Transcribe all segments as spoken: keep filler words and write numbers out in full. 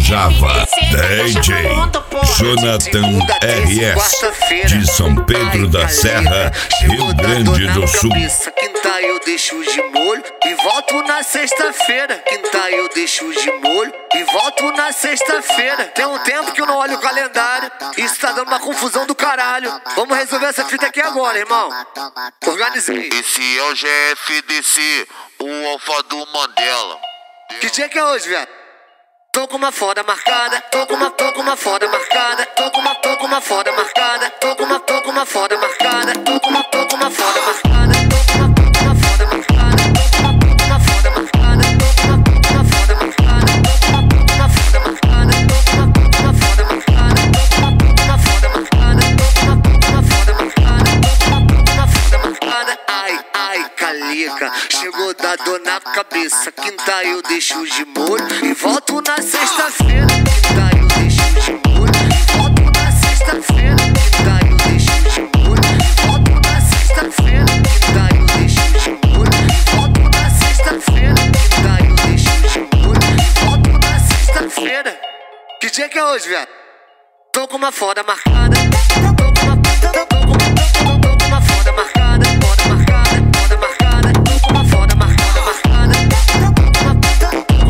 Java, D J Jonathan R S, de São Pedro da Serra, Rio Grande do Sul. Quinta eu deixo de molho e volto na sexta-feira. Quinta eu deixo de molho e volto na sexta-feira. Tem um tempo que eu não olho o calendário, isso tá dando uma confusão do caralho. Vamos resolver essa fita aqui agora, irmão. Organizei. Esse é o G F D C, o alfa do Mandela. Que dia que é hoje, velho? Tô com uma foda marcada, tô com uma, tô com uma foda marcada, tô com uma, tô com uma foda marcada, tô com uma, tô com uma foda marcada, tô com uma, tô com uma foda marcada, tô com uma, tô com uma foda marcada, tô com uma, tô com uma foda marcada, tô com uma, tô com uma foda marcada, tô com uma, tô com uma foda marcada, tô com uma, tô com uma foda marcada, tô com uma, tô com uma foda marcada, tô com uma, tô com uma foda marcada, tô com uma, tô com uma foda marcada. Ai, ai, calica, chegou da dor na cabeça. Quinta eu deixo de molho e volto na sexta-feira. Quinta eu deixo de molho e volto na sexta-feira. Quinta eu deixo de molho e volto na sexta-feira. Quinta eu deixo de molho e volto na sexta-feira. Quinta eu deixo de molho e volto na sexta-feira. Que dia que é hoje, velho? Tô com uma foda marcada. Tô com uma, tô com uma, tô com uma foda marcada. Foda marcada, foda marcada. Tô com uma foda marcada, marcada. Tô com uma, tô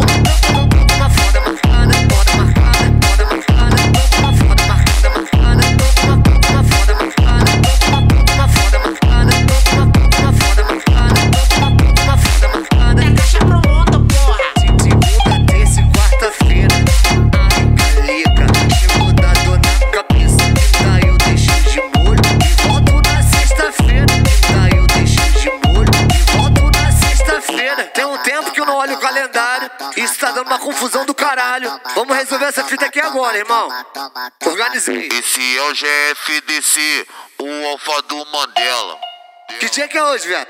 com uma foda marcada. Foda marcada, foda marcada. Tô com uma foda marcada, marcada. Tô com uma, tô com uma foda marcada. Tô com uma, tô com uma foda marcada. Tô com uma, tô com uma foda marcada. Tô com uma, tô com uma foda marcada. É caixa pro mundo, porra. Segunda, terça e quarta-feira. Ai, calica, chegou da dor na cabeça. Quinta eu deixo de molho e volto na sexta-feira. Quinta eu deixo de molho e volto na sexta-feira. Tem um tempo que eu não olho o calendário, isso tá dando uma confusão do caralho. Vamos resolver essa fita aqui agora, irmão. Organizei. Esse é o G F D C, o alfa do Mandela. Que dia que é hoje, velho?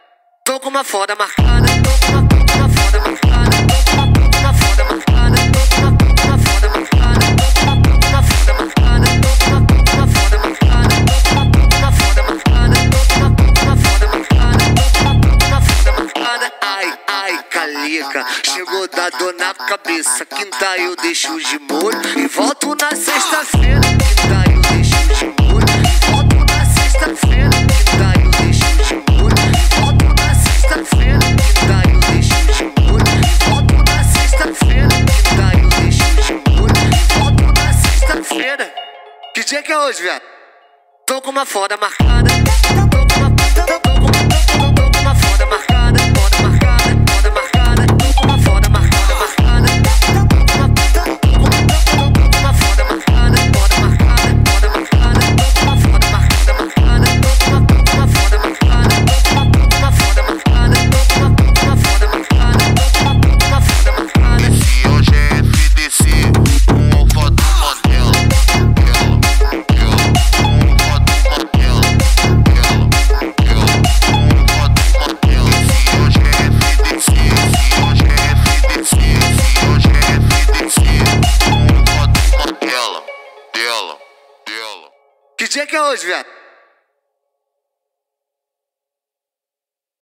Tô com uma foda marcada, tô com uma, tô com uma foda marcada, tô com uma, tô com uma foda marcada, tô com uma, tô com uma foda marcada, tô com uma, tô com uma foda marcada, tô com uma, tô com uma foda marcada, tô com uma, tô com uma foda marcada, tô com uma, tô com uma foda marcada, tô com uma, tô com uma foda marcada. Ai, ai, calica, chegou da dor na cabeça. Quinta eu deixo de molho e volto na sexta-feira. Quinta eu deixo de molho e volto na sexta-feira. Quinta eu deixo de molho e volto na sexta-feira. Quinta eu deixo de molho e volto na sexta-feira. Quinta eu deixo de molho e volto na sexta-feira. Que dia que é hoje, velho? Tô com uma foda marcada. Tô com uma, tô com uma, tô com uma foda marcada. Foda marcada, foda marcada. Tô com uma foda marcada, marcada. Tô com uma, tô com uma, tô com uma foda marcada. Foda marcada, foda marcada. Tô com uma foda marcada, marcada. Tô com uma, tô com uma foda marcada. Tô com uma, tô com uma foda marcada. Tô com uma, tô com uma foda marcada. Tô com uma, tô com uma foda marcada. Esse é o G F D C, o alfa do Mandela. Que dia que é hoje, velho?